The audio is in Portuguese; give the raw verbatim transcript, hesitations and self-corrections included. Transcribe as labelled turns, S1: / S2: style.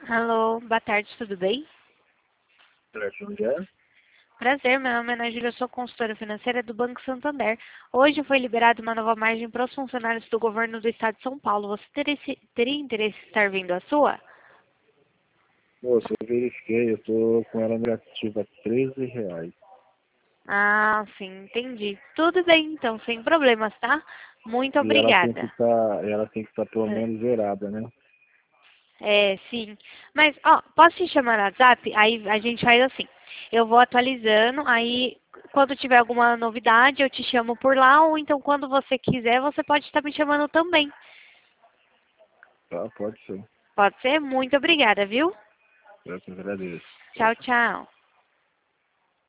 S1: Alô, boa tarde, tudo bem?
S2: Certo, onde é?
S1: Prazer, meu nome é Ana Júlia, eu sou consultora financeira do Banco Santander. Hoje foi liberada uma nova margem para os funcionários do governo do estado de São Paulo. Você teria, esse- teria interesse em estar vendo a sua?
S2: Moça, eu verifiquei, eu tô com ela negativa treze reais.
S1: Ah, sim, entendi. Tudo bem, então, sem problemas, tá? Muito
S2: E ela tem que
S1: obrigada.
S2: estar, ela tem que estar pelo
S1: É,
S2: menos zerada, né?
S1: é, sim. Mas, ó, posso te chamar no WhatsApp? Aí a gente faz assim. Eu vou atualizando, aí quando tiver alguma novidade eu te chamo por lá, ou então quando você quiser, você pode estar me chamando também.
S2: Tá, pode ser.
S1: Pode ser? Muito obrigada, viu?
S2: Eu que agradeço. Tchau,
S1: Tchau,
S2: tchau.
S1: tchau.